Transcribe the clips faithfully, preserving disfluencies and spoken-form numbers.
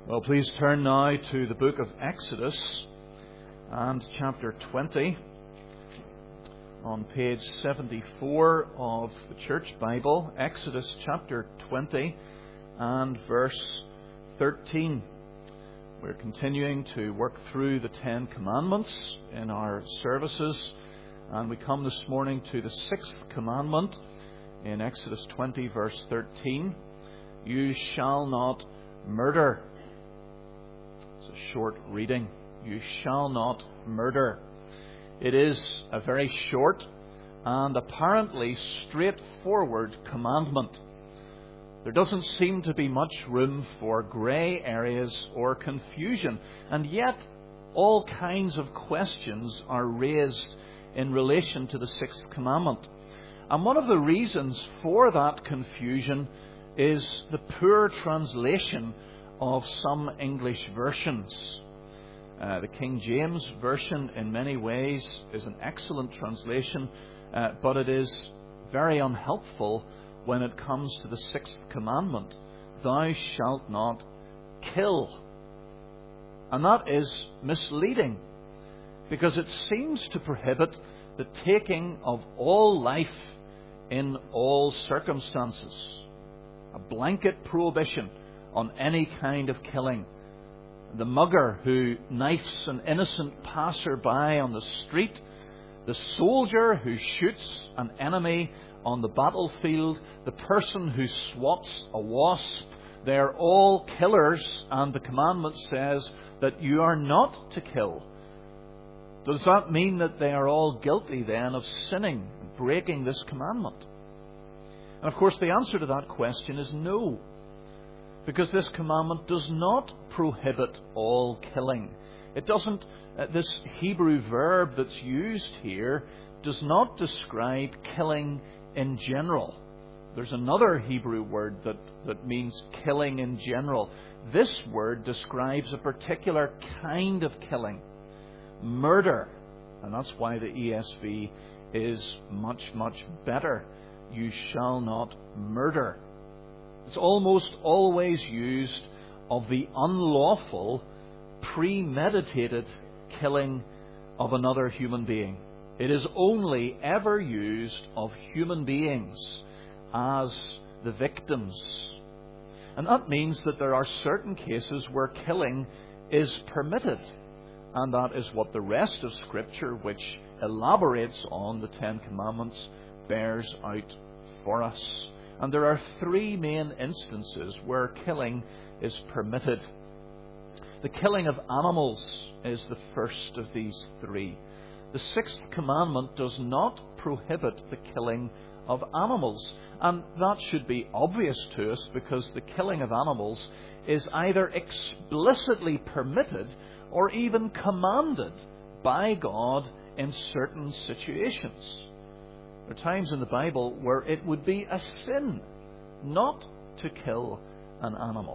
Well, please turn now to the book of Exodus and chapter twenty on page seventy-four of the Church Bible. Exodus chapter twenty and verse thirteen. We're continuing to work through the Ten Commandments in our services, and we come this morning to the sixth commandment in Exodus twenty verse thirteen. You shall not murder. It's a short reading. You shall not murder. It is a very short and apparently straightforward commandment. There doesn't seem to be much room for grey areas or confusion, and yet all kinds of questions are raised in relation to the sixth commandment. And one of the reasons for that confusion is the poor translation of some English versions. Uh, the King James Version in many ways is an excellent translation, uh, but it is very unhelpful when it comes to the sixth commandment. Thou shalt not kill. And that is misleading, because it seems to prohibit the taking of all life in all circumstances. A blanket prohibition on any kind of killing. The mugger who knifes an innocent passerby on the street, the soldier who shoots an enemy on the battlefield, the person who swats a wasp, they're all killers, and the commandment says that you are not to kill. Does that mean that they are all guilty then of sinning and breaking this commandment? And of course the answer to that question is no. Because this commandment does not prohibit all killing. It doesn't, uh, this Hebrew verb that's used here does not describe killing in general. There's another Hebrew word that, that means killing in general. This word describes a particular kind of killing. Murder. And that's why the E S V is much, much better. You shall not murder. It's almost always used of the unlawful, premeditated killing of another human being. It is only ever used of human beings as the victims. And that means that there are certain cases where killing is permitted. And that is what the rest of Scripture, which elaborates on the Ten Commandments, bears out for us. And there are three main instances where killing is permitted. The killing of animals is the first of these three. The sixth commandment does not prohibit the killing of animals. And that should be obvious to us, because the killing of animals is either explicitly permitted or even commanded by God in certain situations. There are times in the Bible where it would be a sin not to kill an animal.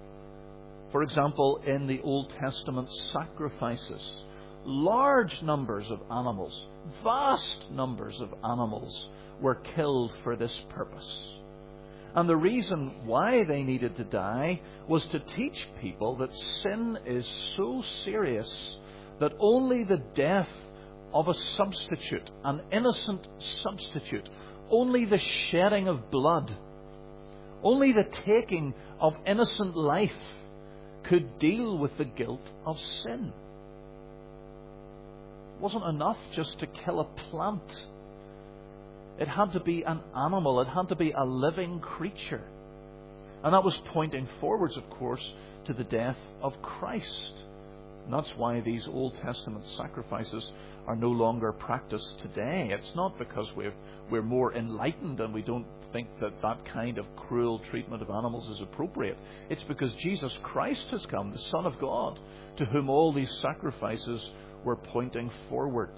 For example, in the Old Testament sacrifices, large numbers of animals, vast numbers of animals were killed for this purpose. And the reason why they needed to die was to teach people that sin is so serious that only the death of a substitute, an innocent substitute, only the shedding of blood, only the taking of innocent life could deal with the guilt of sin. It wasn't enough just to kill a plant. It had to be an animal. It had to be a living creature. And that was pointing forwards, of course, to the death of Christ. And that's why these Old Testament sacrifices are no longer practiced today. It's not because we're, we're more enlightened and we don't think that that kind of cruel treatment of animals is appropriate. It's because Jesus Christ has come, the Son of God, to whom all these sacrifices were pointing forwards.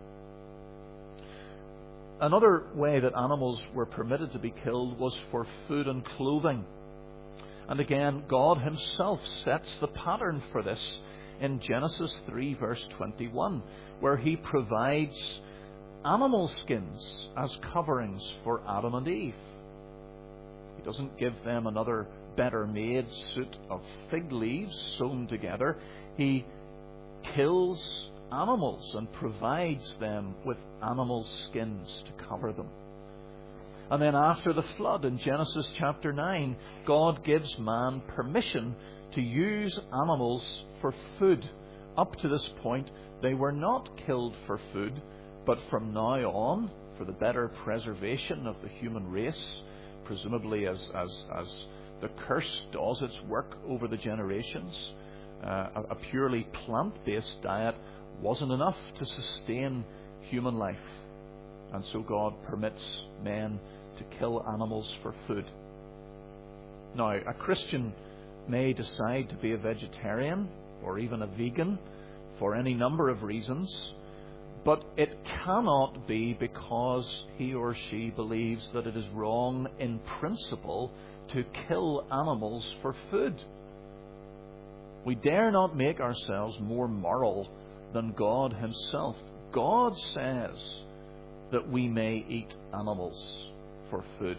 Another way that animals were permitted to be killed was for food and clothing. And again, God Himself sets the pattern for this in Genesis three verse twenty-one, where He provides animal skins as coverings for Adam and Eve. He doesn't give them another better made suit of fig leaves sewn together. He kills animals and provides them with animal skins to cover them. And then after the flood in Genesis chapter nine, God gives man permission to use animals for food. Up to this point, they were not killed for food, but from now on, for the better preservation of the human race, presumably as, as, as the curse does its work over the generations, uh, a, a purely plant-based diet wasn't enough to sustain human life. And so God permits men to kill animals for food. Now, a Christian may decide to be a vegetarian or even a vegan for any number of reasons, but it cannot be because he or she believes that it is wrong in principle to kill animals for food. We dare not make ourselves more moral than God himself. God says that we may eat animals for food.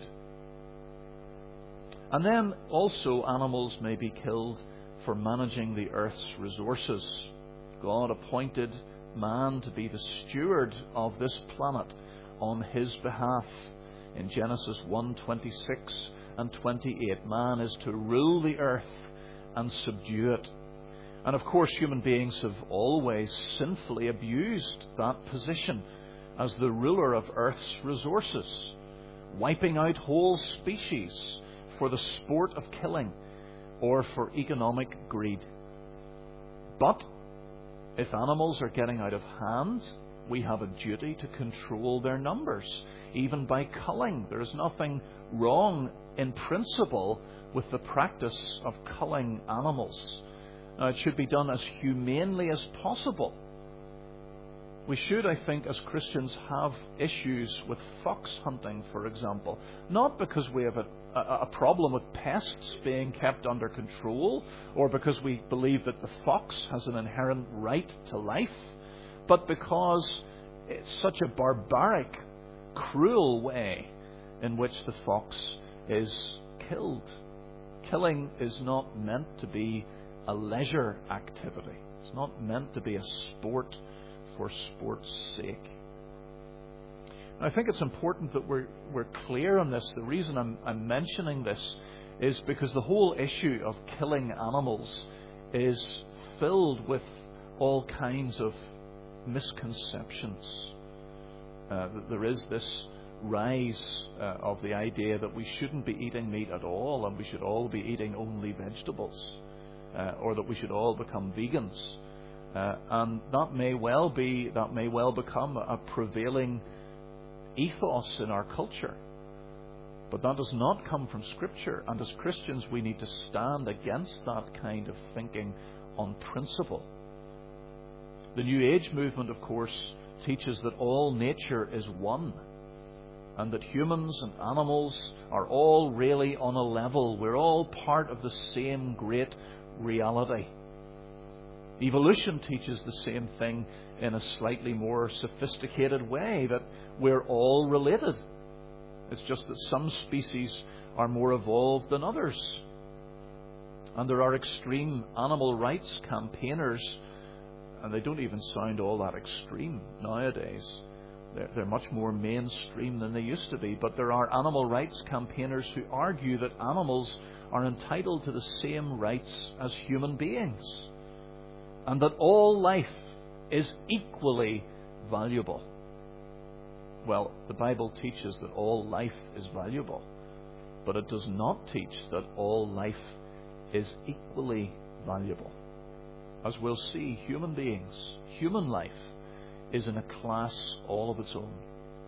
And then also animals may be killed for managing the earth's resources. God appointed man to be the steward of this planet on his behalf. In Genesis one twenty-six and twenty-eight, man is to rule the earth and subdue it. And of course, human beings have always sinfully abused that position as the ruler of earth's resources, wiping out whole species for the sport of killing or for economic greed. But if animals are getting out of hand, we have a duty to control their numbers, even by culling. There is nothing wrong in principle with the practice of culling animals. Now, it should be done as humanely as possible. We should, I think, as Christians have issues with fox hunting, for example. Not because we have a, a, a problem with pests being kept under control, or because we believe that the fox has an inherent right to life, but because it's such a barbaric, cruel way in which the fox is killed. Killing is not meant to be a leisure activity. It's not meant to be a sport for sport's sake. I think it's important that we're we're clear on this. The reason I'm, I'm mentioning this is because the whole issue of killing animals is filled with all kinds of misconceptions. Uh, there is this rise uh, of the idea that we shouldn't be eating meat at all, and we should all be eating only vegetables, uh, or that we should all become vegans. Uh, and that may well be, that may well become a prevailing ethos in our culture. But that does not come from Scripture. And as Christians, we need to stand against that kind of thinking on principle. The New Age movement, of course, teaches that all nature is one, and that humans and animals are all really on a level. We're all part of the same great reality. Evolution teaches the same thing in a slightly more sophisticated way, that we're all related. It's just that some species are more evolved than others. And there are extreme animal rights campaigners, and they don't even sound all that extreme nowadays. They're, they're much more mainstream than they used to be. But there are animal rights campaigners who argue that animals are entitled to the same rights as human beings, and that all life is equally valuable. Well, the Bible teaches that all life is valuable, but it does not teach that all life is equally valuable. As we'll see, human beings, human life, is in a class all of its own.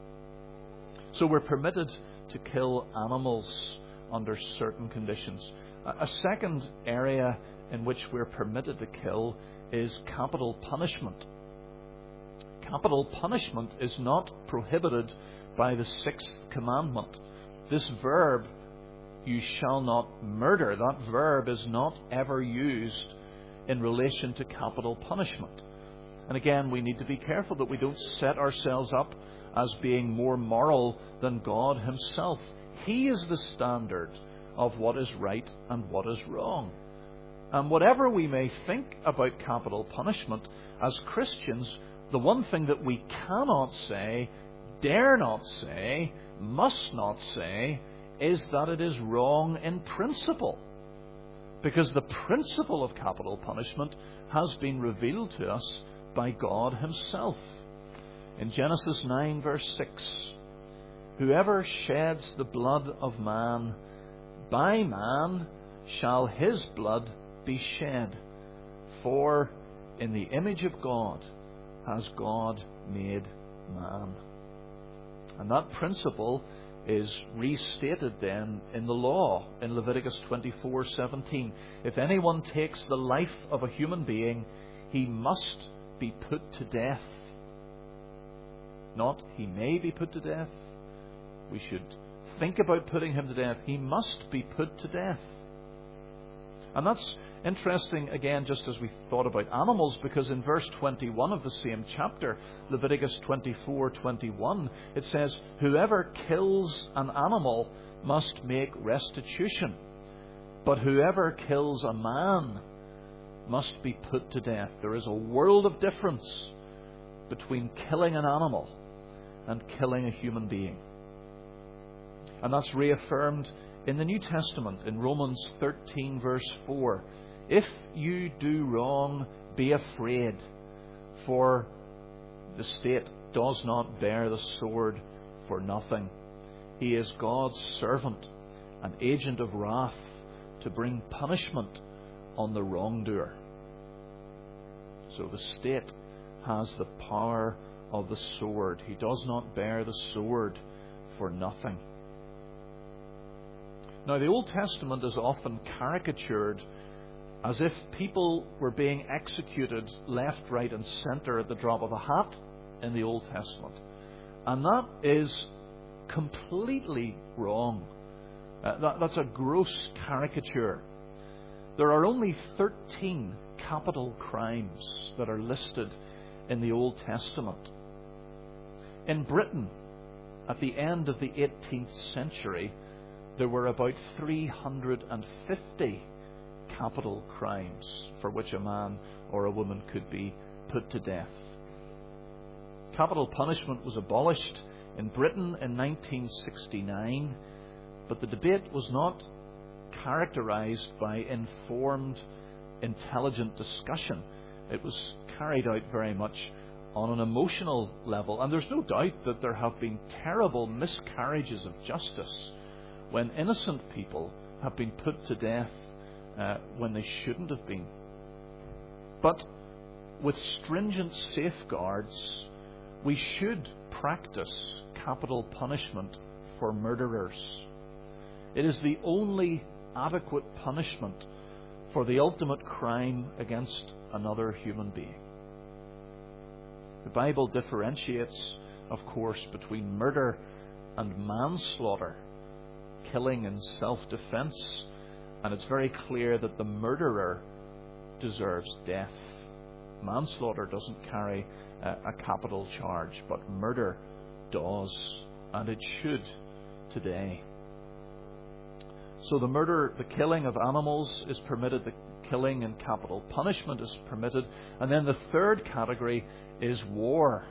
So we're permitted to kill animals under certain conditions. A second area in which we're permitted to kill is capital punishment. Capital punishment is not prohibited by the sixth commandment. This verb, you shall not murder, that verb is not ever used in relation to capital punishment. And again, we need to be careful that we don't set ourselves up as being more moral than God himself. He is the standard of what is right and what is wrong. And whatever we may think about capital punishment, as Christians, the one thing that we cannot say, dare not say, must not say, is that it is wrong in principle. Because the principle of capital punishment has been revealed to us by God Himself. In Genesis nine verse six, whoever sheds the blood of man, by man shall his blood be shed. For in the image of God has God made man. And that principle is restated then in the law in Leviticus twenty-four seventeen. If anyone takes the life of a human being, he must be put to death. Not he may be put to death. We should think about putting him to death. He must be put to death. And that's interesting, again, just as we thought about animals, because in verse twenty-one of the same chapter, Leviticus twenty-four twenty-one, it says, whoever kills an animal must make restitution, but whoever kills a man must be put to death. There is a world of difference between killing an animal and killing a human being. And that's reaffirmed in the New Testament in Romans thirteen verse four. If you do wrong, be afraid, for the state does not bear the sword for nothing. He is God's servant, an agent of wrath, to bring punishment on the wrongdoer. So the state has the power of the sword. He does not bear the sword for nothing. Now, the Old Testament is often caricatured as if people were being executed left, right and centre at the drop of a hat in the Old Testament. And that is completely wrong. Uh, that, that's a gross caricature. There are only thirteen capital crimes that are listed in the Old Testament. In Britain, at the end of the eighteenth century, there were about three hundred fifty capital crimes for which a man or a woman could be put to death. Capital punishment was abolished in Britain in nineteen sixty-nine, but the debate was not characterized by informed, intelligent discussion. It was carried out very much on an emotional level, and there's no doubt that there have been terrible miscarriages of justice when innocent people have been put to death uh, when they shouldn't have been. But with stringent safeguards, we should practice capital punishment for murderers. It is the only adequate punishment for the ultimate crime against another human being. The Bible differentiates, of course, between murder and manslaughter, killing in self-defense, and it's very clear that the murderer deserves death. Manslaughter doesn't carry a, a capital charge, but murder does, and it should today. So the murder, the killing of animals is permitted, the killing and capital punishment is permitted, and then the third category is war.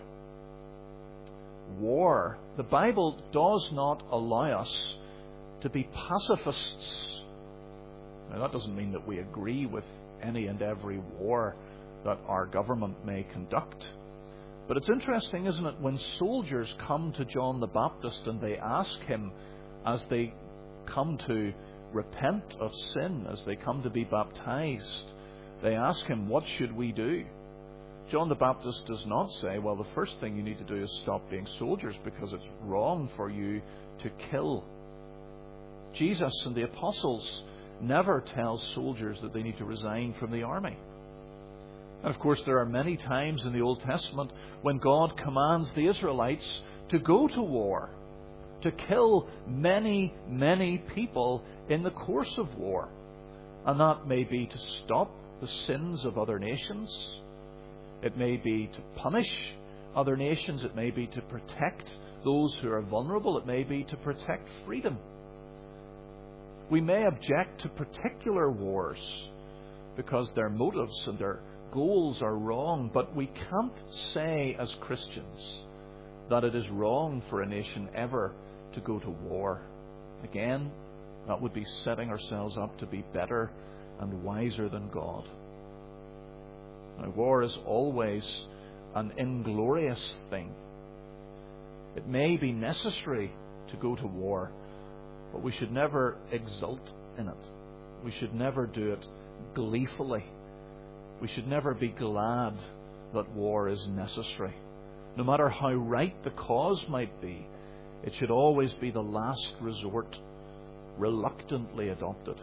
War. The Bible does not allow us to be pacifists. Now, that doesn't mean that we agree with any and every war that our government may conduct. But it's interesting, isn't it, when soldiers come to John the Baptist and they ask him, as they come to repent of sin, as they come to be baptized, they ask him, what should we do? John the Baptist does not say, well, the first thing you need to do is stop being soldiers because it's wrong for you to kill. Jesus and the apostles never tell soldiers that they need to resign from the army. And of course, there are many times in the Old Testament when God commands the Israelites to go to war, to kill many, many people in the course of war. And that may be to stop the sins of other nations. It may be to punish other nations. It may be to protect those who are vulnerable. It may be to protect freedom. We may object to particular wars because their motives and their goals are wrong, but we can't say as Christians that it is wrong for a nation ever to go to war. Again, that would be setting ourselves up to be better and wiser than God. Now, war is always an inglorious thing. It may be necessary to go to war, but we should never exult in it. We should never do it gleefully. We should never be glad that war is necessary. No matter how right the cause might be, it should always be the last resort, reluctantly adopted.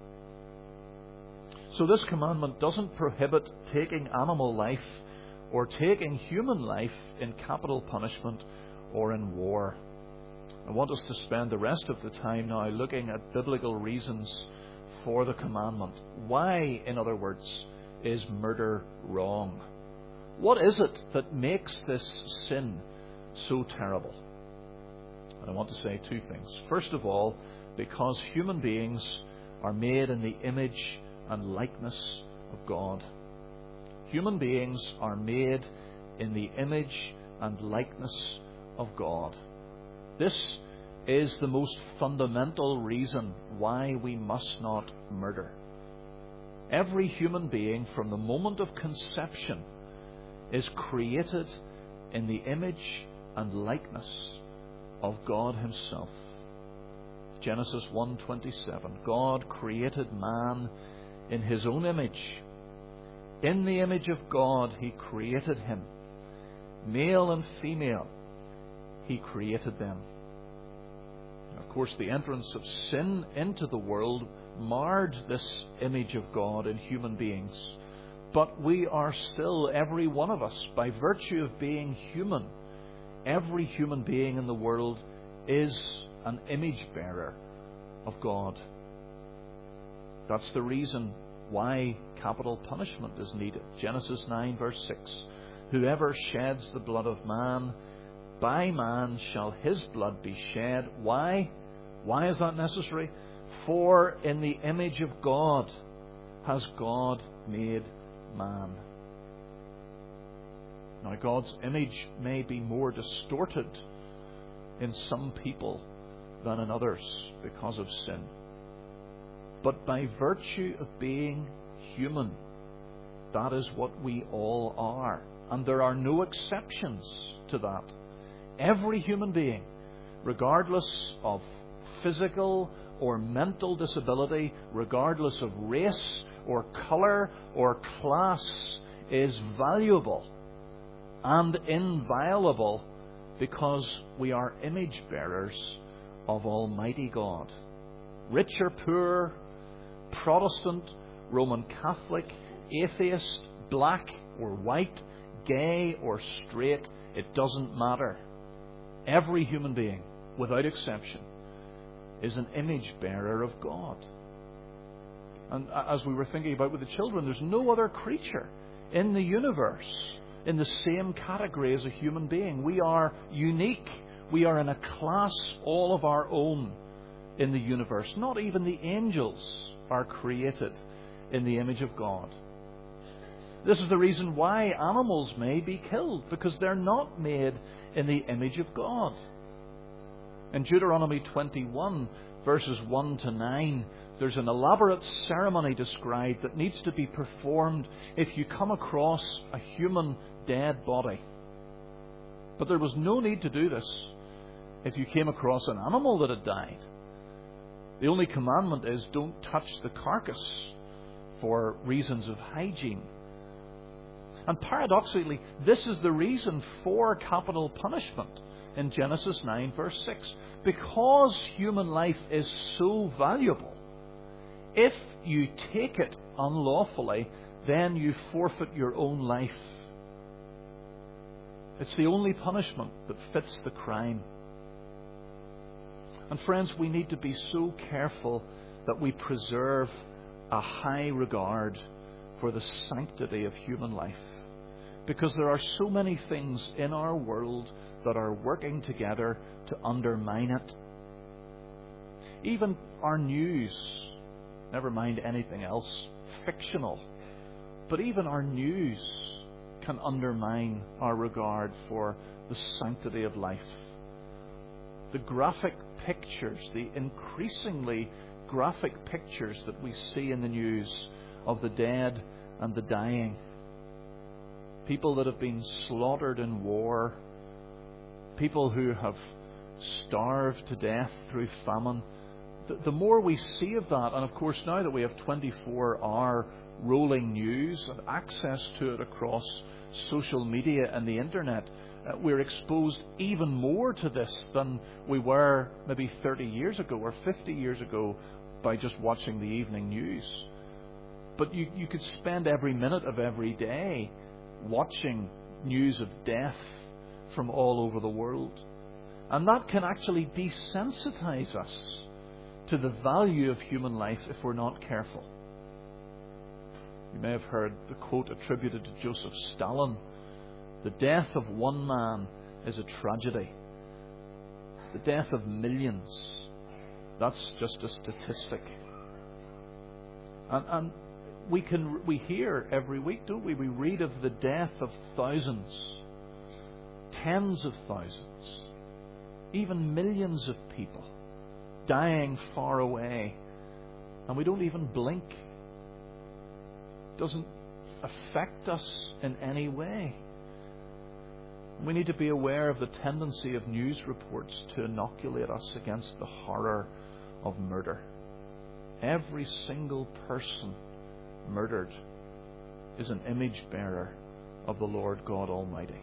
So this commandment doesn't prohibit taking animal life or taking human life in capital punishment or in war. I want us to spend the rest of the time now looking at biblical reasons for the commandment. Why, in other words, is murder wrong? What is it that makes this sin so terrible? And I want to say two things. First of all, because human beings are made in the image and likeness of God. Human beings are made in the image and likeness of God. This is the most fundamental reason why we must not murder. Every human being, from the moment of conception, is created in the image and likeness of God Himself. Genesis one twenty-seven. God created man in His own image. In the image of God He created him. Male and female He created them. Of course, the entrance of sin into the world marred this image of God in human beings. But we are still, every one of us, by virtue of being human, every human being in the world is an image bearer of God. That's the reason why capital punishment is needed. Genesis nine verse six. Whoever sheds the blood of man, by man shall his blood be shed. Why? Why is that necessary? For in the image of God has God made man. Now, God's image may be more distorted in some people than in others because of sin. But by virtue of being human, that is what we all are. And there are no exceptions to that. Every human being, regardless of physical or mental disability, regardless of race or colour or class, is valuable and inviolable because we are image bearers of Almighty God. Rich or poor, Protestant, Roman Catholic, atheist, black or white, gay or straight, it doesn't matter. Every human being, without exception, is an image bearer of God. And as we were thinking about with the children, there's no other creature in the universe in the same category as a human being. We are unique. We are in a class all of our own in the universe. Not even the angels are created in the image of God. This is the reason why animals may be killed, because they're not made in the image of God. In Deuteronomy twenty-one, verses one to nine, there's an elaborate ceremony described that needs to be performed if you come across a human dead body. But there was no need to do this if you came across an animal that had died. The only commandment is don't touch the carcass for reasons of hygiene. And paradoxically, this is the reason for capital punishment in Genesis nine verse six. Because human life is so valuable, if you take it unlawfully, then you forfeit your own life. It's the only punishment that fits the crime. And friends, we need to be so careful that we preserve a high regard for the sanctity of human life. Because there are so many things in our world that are working together to undermine it. Even our news, never mind anything else, fictional, but even our news can undermine our regard for the sanctity of life. The graphic pictures, the increasingly graphic pictures that we see in the news of the dead and the dying, people that have been slaughtered in war, people who have starved to death through famine. The, the more we see of that, and of course now that we have twenty-four hour rolling news and access to it across social media and the internet, uh, we're exposed even more to this than we were maybe thirty years ago or fifty years ago by just watching the evening news. But you, you could spend every minute of every day watching news of death from all over the world. And that can actually desensitize us to the value of human life if we're not careful. You may have heard the quote attributed to Joseph Stalin: "The death of one man is a tragedy. The death of millions, that's just a statistic." And, and we can we hear every week, don't we? We read of the death of thousands, tens of thousands, even millions of people dying far away, and we don't even blink. It doesn't affect us in any way. We need to be aware of the tendency of news reports to inoculate us against the horror of murder. Every single person murdered is an image bearer of the Lord God Almighty.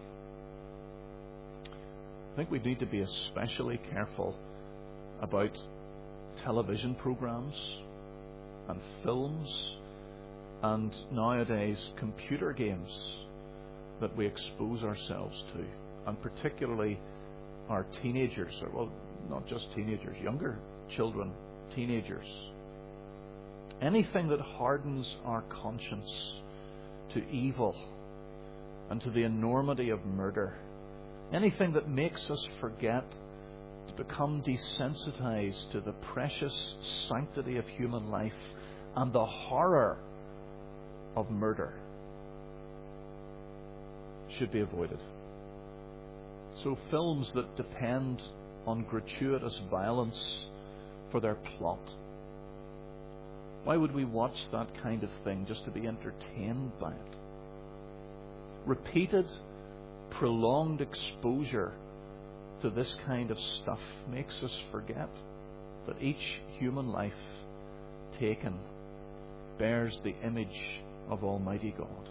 I think we need to be especially careful about television programs and films and nowadays computer games that we expose ourselves to, and particularly our teenagers, or well, not just teenagers, younger children, teenagers. Anything that hardens our conscience to evil and to the enormity of murder, anything that makes us forget, to become desensitized to the precious sanctity of human life and the horror of murder, should be avoided. So films that depend on gratuitous violence for their plot, why would we watch that kind of thing just to be entertained by it? Repeated, prolonged exposure to this kind of stuff makes us forget that each human life taken bears the image of Almighty God.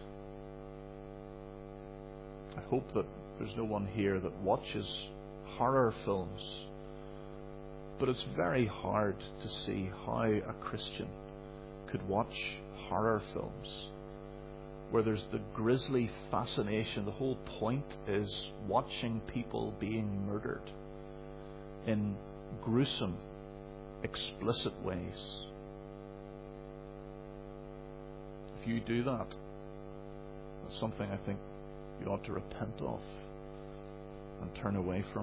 I hope that there's no one here that watches horror films, but it's very hard to see how a Christian could watch horror films where there's the grisly fascination. The whole point is watching people being murdered in gruesome, explicit ways. If you do that, that's something I think you ought to repent of and turn away from.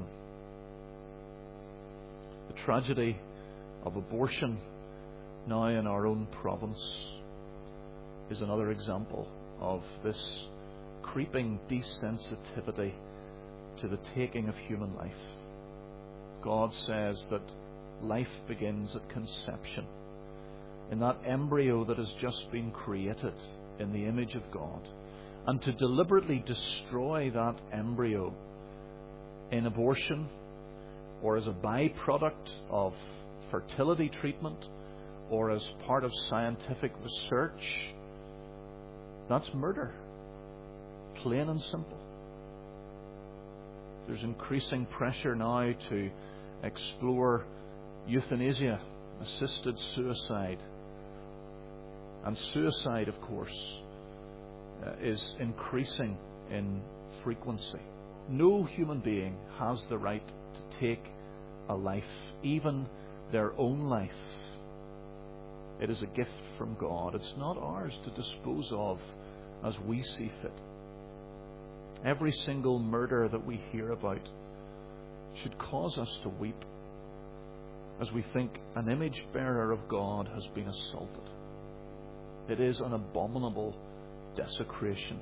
The tragedy of abortion now in our own province is another example of this creeping desensitivity to the taking of human life. God says that life begins at conception, in that embryo that has just been created in the image of God. And to deliberately destroy that embryo in abortion or as a byproduct of fertility treatment or as part of scientific research, that's murder. Plain and simple. There's increasing pressure now to explore euthanasia, assisted suicide. And suicide, of course, uh, is increasing in frequency. No human being has the right to take a life, even their own life. It is a gift from God. It's not ours to dispose of as we see fit. Every single murder that we hear about should cause us to weep. as we think an image bearer of God has been assaulted. It is an abominable desecration.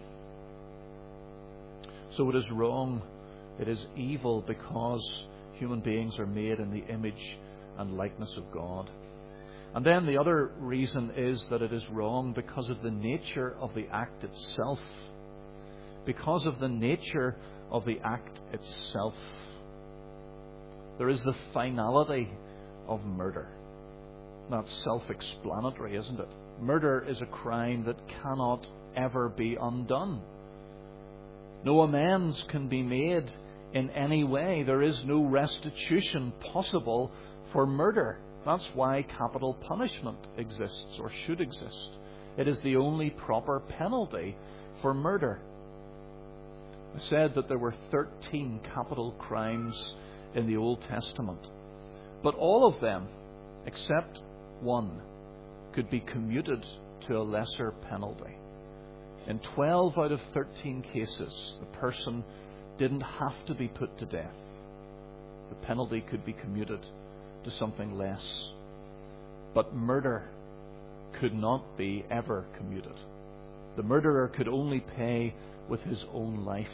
So it is wrong, it is evil, because human beings are made in the image and likeness of God. And then the other reason is that it is wrong because of the nature of the act itself. Because of the nature of the act itself. There is the finality of murder. That's self-explanatory, isn't it? Murder is a crime that cannot ever be undone. No amends can be made in any way. There is no restitution possible for murder. That's why capital punishment exists, or should exist. It is the only proper penalty for murder. I said that there were thirteen capital crimes in the Old Testament. But all of them, except one, could be commuted to a lesser penalty. In twelve out of thirteen cases, the person didn't have to be put to death. The penalty could be commuted to something less. But murder could not be ever commuted. The murderer could only pay with his own life.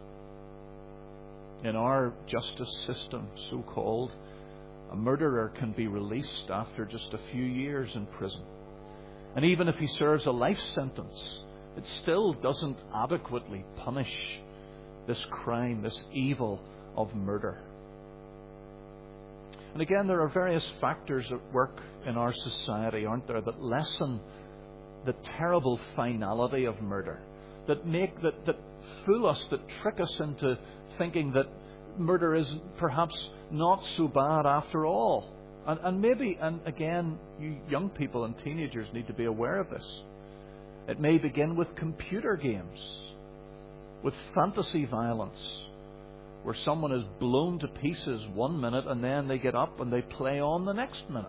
In our justice system, so-called, a murderer can be released after just a few years in prison. And even if he serves a life sentence, it still doesn't adequately punish this crime, this evil of murder. And again, there are various factors at work in our society, aren't there, that lessen the terrible finality of murder, that make that, that fool us, that trick us into thinking that murder is perhaps not so bad after all. And, and maybe, and again, you young people and teenagers need to be aware of this. It may begin with computer games, with fantasy violence, where someone is blown to pieces one minute and then they get up and they play on the next minute.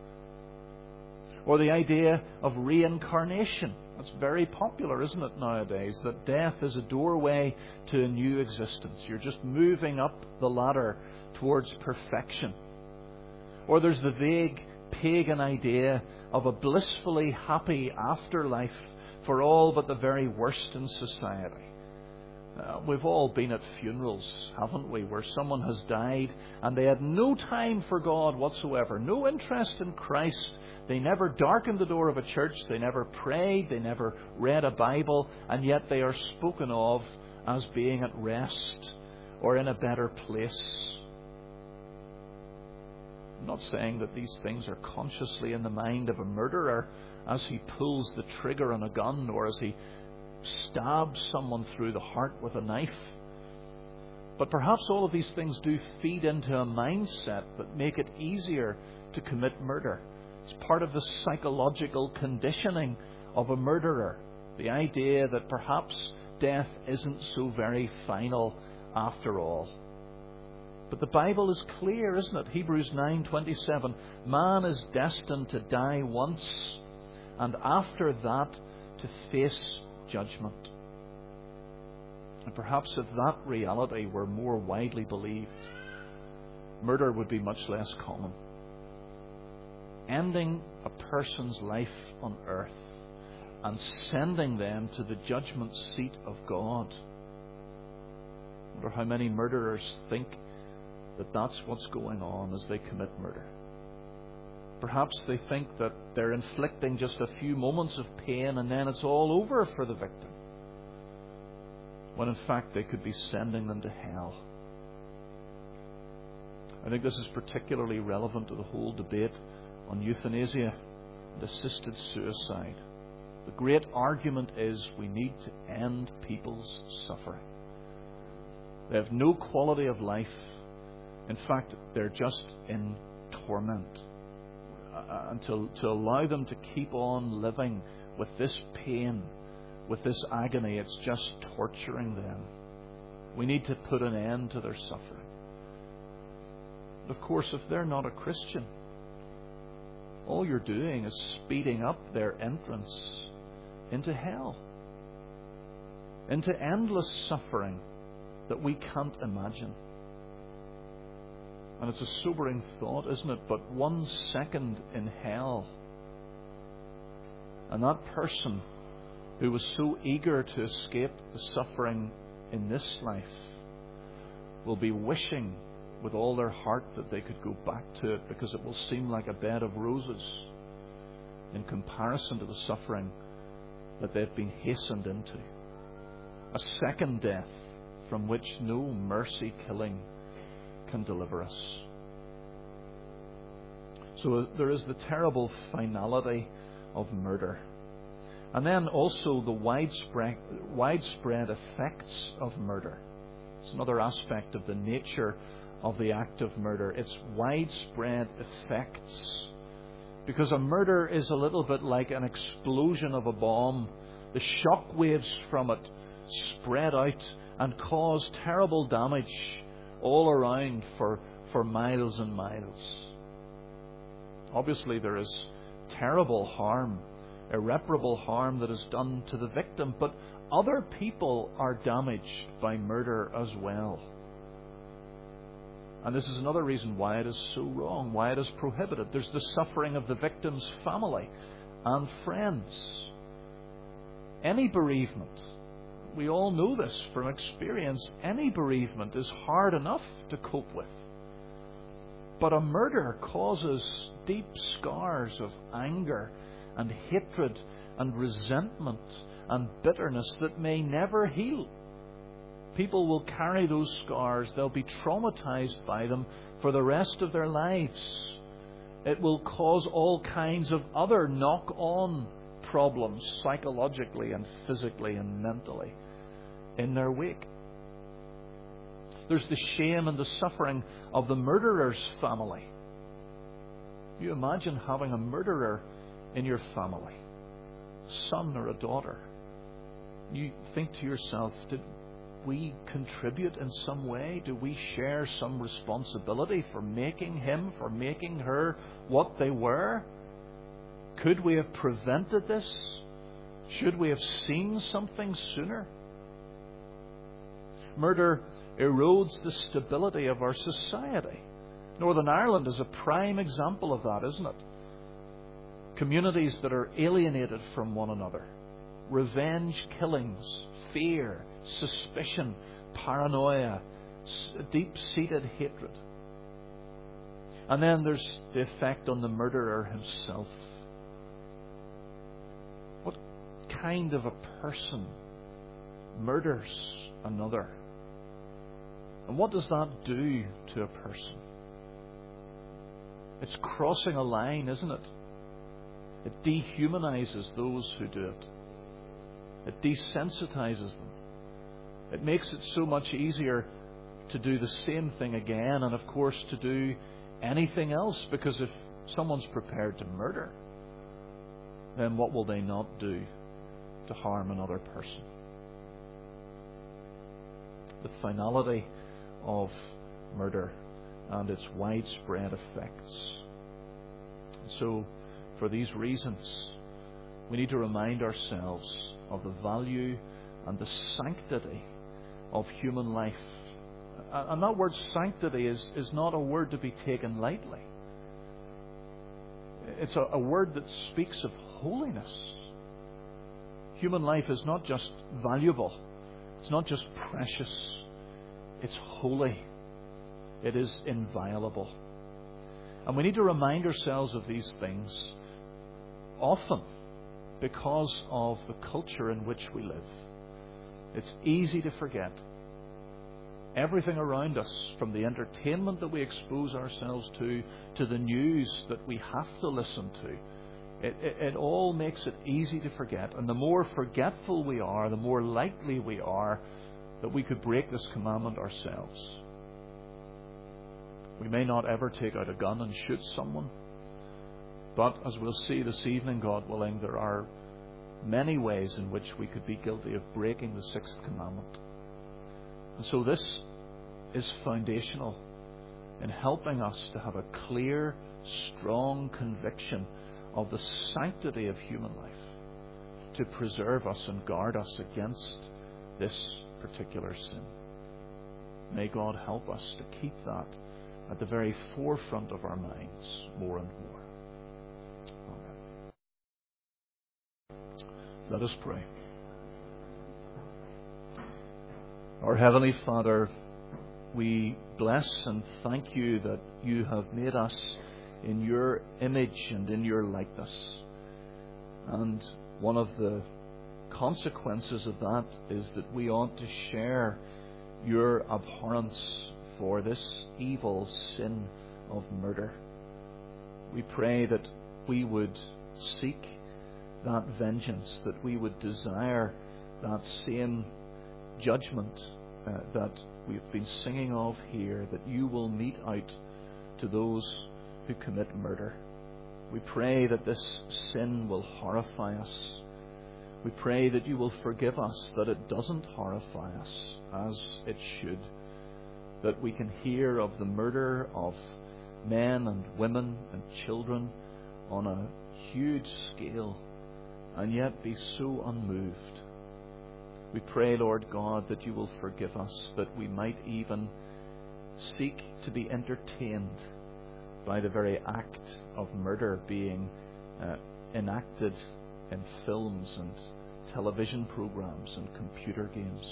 Or the idea of reincarnation. That's very popular, isn't it, nowadays? That death is a doorway to a new existence. You're just moving up the ladder towards perfection. Or there's the vague pagan idea of a blissfully happy afterlife for all but the very worst in society. Uh, we've all been at funerals, haven't we, where someone has died and they had no time for God whatsoever, no interest in Christ. They never darkened the door of a church, they never prayed, they never read a Bible, and yet they are spoken of as being at rest or in a better place. I'm not saying that these things are consciously in the mind of a murderer as he pulls the trigger on a gun or as he stabs someone through the heart with a knife. But perhaps all of these things do feed into a mindset that make it easier to commit murder. It's part of the psychological conditioning of a murderer. The idea that perhaps death isn't so very final after all. But the Bible is clear, isn't it? Hebrews nine twenty-seven. Man is destined to die once, and after that to face judgment. And perhaps if that reality were more widely believed, murder would be much less common. Ending a person's life on earth and sending them to the judgment seat of God. I wonder how many murderers think that that's what's going on as they commit murder. Perhaps they think that they're inflicting just a few moments of pain and then it's all over for the victim, when in fact they could be sending them to hell. I think this is particularly relevant to the whole debate on euthanasia and assisted suicide. The great argument is we need to end people's suffering. They have no quality of life. In fact, they're just in torment. Uh, and to, to allow them to keep on living with this pain, with this agony, it's just torturing them. We need to put an end to their suffering. Of course, if they're not a Christian, all you're doing is speeding up their entrance into hell, into endless suffering that we can't imagine. And it's a sobering thought, isn't it? But one second in hell, and that person who was so eager to escape the suffering in this life will be wishing with all their heart that they could go back to it, because it will seem like a bed of roses in comparison to the suffering that they've been hastened into. A second death from which no mercy killing can deliver us. So there is the terrible finality of murder. And then also the widespread, widespread effects of murder. It's another aspect of the nature of the act of murder. Its widespread effects. Because a murder is a little bit like an explosion of a bomb. The shock waves from it spread out and cause terrible damage all around for, for miles and miles. Obviously there is terrible harm, irreparable harm that is done to the victim, but other people are damaged by murder as well. And this is another reason why it is so wrong, why it is prohibited. There's the suffering of the victim's family and friends. Any bereavement, we all know this from experience, any bereavement is hard enough to cope with. But a murder causes deep scars of anger and hatred and resentment and bitterness that may never heal. People will carry those scars. They'll be traumatized by them for the rest of their lives. It will cause all kinds of other knock-on problems psychologically and physically and mentally in their wake. There's the shame and the suffering of the murderer's family. You imagine having a murderer in your family, a son or a daughter. You think to yourself, did we contribute in some way? Do we share some responsibility for making him, for making her what they were? Could we have prevented this? Should we have seen something sooner? Murder erodes the stability of our society. Northern Ireland is a prime example of that, isn't it? Communities that are alienated from one another. Revenge killings, fear, suspicion, paranoia, deep-seated hatred. And then there's the effect on the murderer himself. What kind of a person murders another? And what does that do to a person? It's crossing a line, isn't it? It dehumanizes those who do it. It desensitizes them. It makes it so much easier to do the same thing again, and of course to do anything else, because if someone's prepared to murder, then what will they not do to harm another person? The finality of murder and its widespread effects. So, for these reasons, we need to remind ourselves of the value and the sanctity of human life. And that word sanctity is, is not a word to be taken lightly. It's a, a word that speaks of holiness. Human life is not just valuable. It's not just precious. It's holy. It is inviolable. And we need to remind ourselves of these things often because of the culture in which we live. It's easy to forget. Everything around us, from the entertainment that we expose ourselves to, to the news that we have to listen to, it, it, it all makes it easy to forget. And the more forgetful we are, the more likely we are that we could break this commandment ourselves. We may not ever take out a gun and shoot someone, but as we'll see this evening, God willing, there are many ways in which we could be guilty of breaking the sixth commandment. And so this is foundational in helping us to have a clear, strong conviction of the sanctity of human life, to preserve us and guard us against this particular sin. May God help us to keep that at the very forefront of our minds more and more. Amen. Let us pray. Our Heavenly Father, we bless and thank you that you have made us in your image and in your likeness. And one of the consequences of that is that we ought to share your abhorrence for this evil sin of murder. We pray that we would seek that vengeance, that we would desire that same judgment uh, that we've been singing of here, that you will mete out to those who commit murder. We pray that this sin will horrify us. We pray that you will forgive us, that it doesn't horrify us as it should, that we can hear of the murder of men and women and children on a huge scale and yet be so unmoved. We pray, Lord God, that you will forgive us, that we might even seek to be entertained by the very act of murder being uh, enacted in films and television programs and computer games.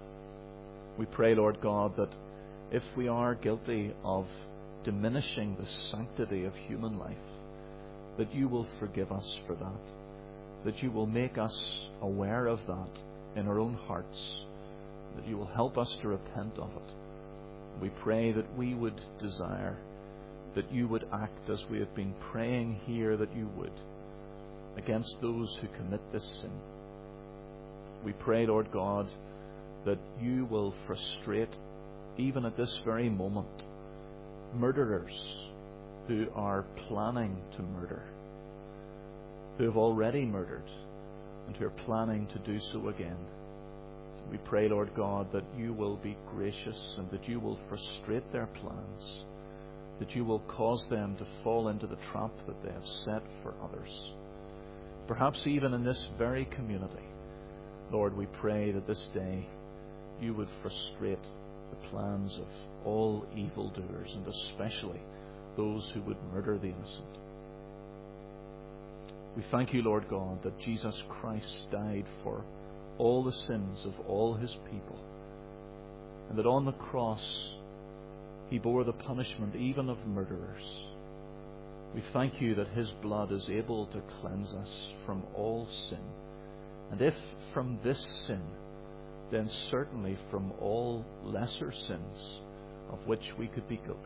We pray, Lord God, that if we are guilty of diminishing the sanctity of human life, that you will forgive us for that, that you will make us aware of that in our own hearts, that you will help us to repent of it. We pray that we would desire that you would act as we have been praying here that you would against those who commit this sin. We pray, Lord God, that you will frustrate, even at this very moment, murderers who are planning to murder, who have already murdered and who are planning to do so again. We pray, Lord God, that you will be gracious and that you will frustrate their plans, that you will cause them to fall into the trap that they have set for others. Perhaps even in this very community, Lord, we pray that this day you would frustrate the plans of all evildoers, and especially those who would murder the innocent. We thank you, Lord God, that Jesus Christ died for all the sins of all his people, and that on the cross he bore the punishment even of murderers. We thank you that his blood is able to cleanse us from all sin, and if from this sin, then certainly from all lesser sins of which we could be guilty.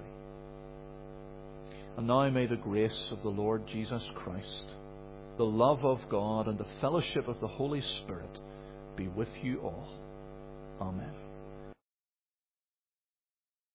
And now may the grace of the Lord Jesus Christ, the love of God, and the fellowship of the Holy Spirit be with you all. Amen.